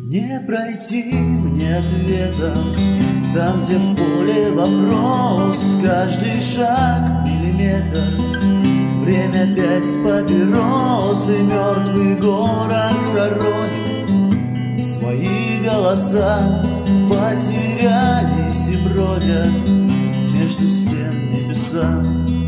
Не пройти мне ответом там, где в поле вопрос, каждый шаг миллиметр. Время пять папирос, и мертвый город хоронит. Свои голоса потерялись и бродят между стен небеса.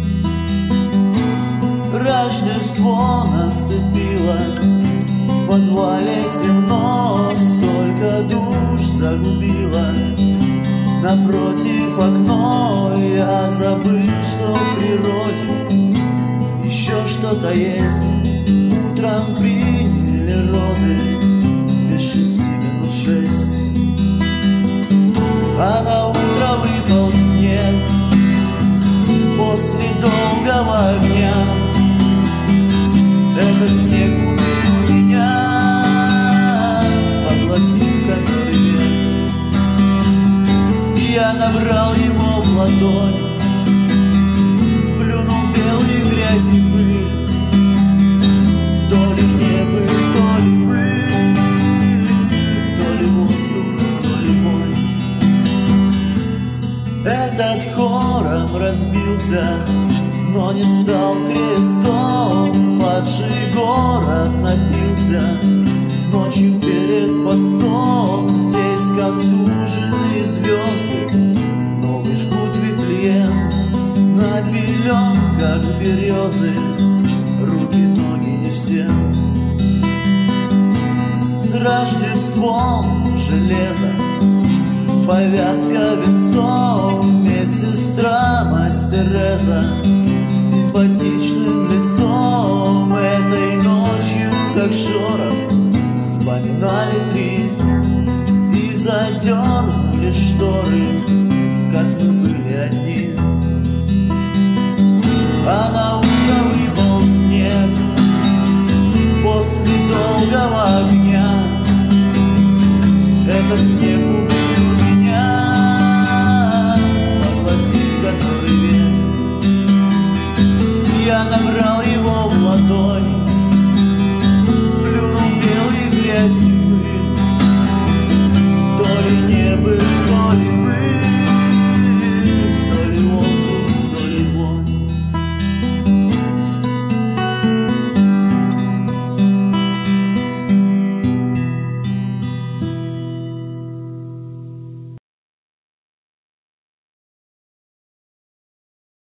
Рождество наступило, в подвале темно, сколько душ загубила. Напротив окно, я забыл, что в природе еще что-то есть. Утром приняли роды без 6:06, а на утро выпал снег после долгого дня. Этот снег убил меня, поглотив который век. Я набрал его в ладонь, сплюнул белый грязь и пыль. То ли небо, то ли пыль, то ли воздух, то ли вонь. Этот хором разбился, но не стал крестом. Падший город напился ночью перед постом. Здесь, как тужины звезды, новый жгут Вифлеем. На пеленках березы, руки, ноги не всем. С Рождеством железо, повязка венцом, медсестра, мать Тереза, симпатичным лицом. Этой ночью, как шорох, вспоминали три и задернули шторы, как мы были одни. А на утро выпал снег после долгого огня. Этот снег убил меня, поглотив который век. Я набрал его в ладонь, сплюнул белый грязь.